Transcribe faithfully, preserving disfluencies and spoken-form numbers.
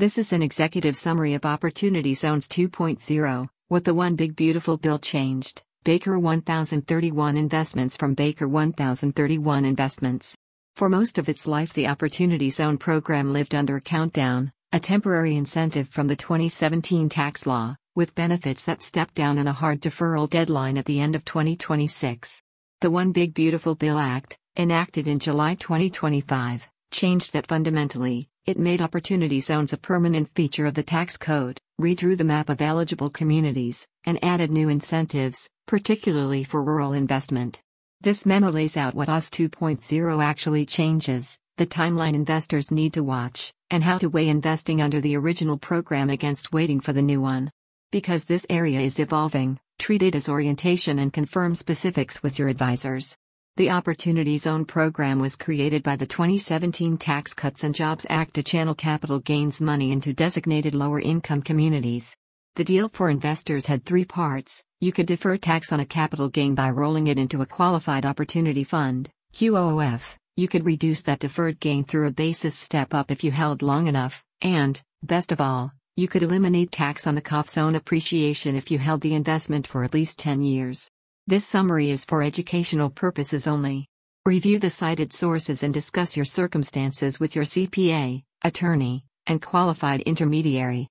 This is an executive summary of Opportunity Zones two point oh, what the One Big Beautiful Bill changed. Baker one thousand thirty-one Investments from Baker one thousand thirty-one Investments. For most of its life, the Opportunity Zone program lived under a countdown, a temporary incentive from the twenty seventeen tax law, with benefits that stepped down and a hard deferral deadline at the end of twenty twenty-six. The One Big Beautiful Bill Act, enacted in July twenty twenty-five, changed that fundamentally. It made Opportunity Zones a permanent feature of the tax code, redrew the map of eligible communities, and added new incentives, particularly for rural investment. This memo lays out what O Z two point oh actually changes, the timeline investors need to watch, and how to weigh investing under the original program against waiting for the new one. Because this area is evolving, treat it as orientation and confirm specifics with your advisors. The Opportunity Zone program was created by the twenty seventeen Tax Cuts and Jobs Act to channel capital gains money into designated lower-income communities. The deal for investors had three parts. You could defer tax on a capital gain by rolling it into a qualified opportunity fund, Q O O F. You could reduce that deferred gain through a basis step-up if you held long enough, and, best of all, you could eliminate tax on the C O F zone appreciation if you held the investment for at least ten years. This summary is for educational purposes only. Review the cited sources and discuss your circumstances with your C P A, attorney, and qualified intermediary.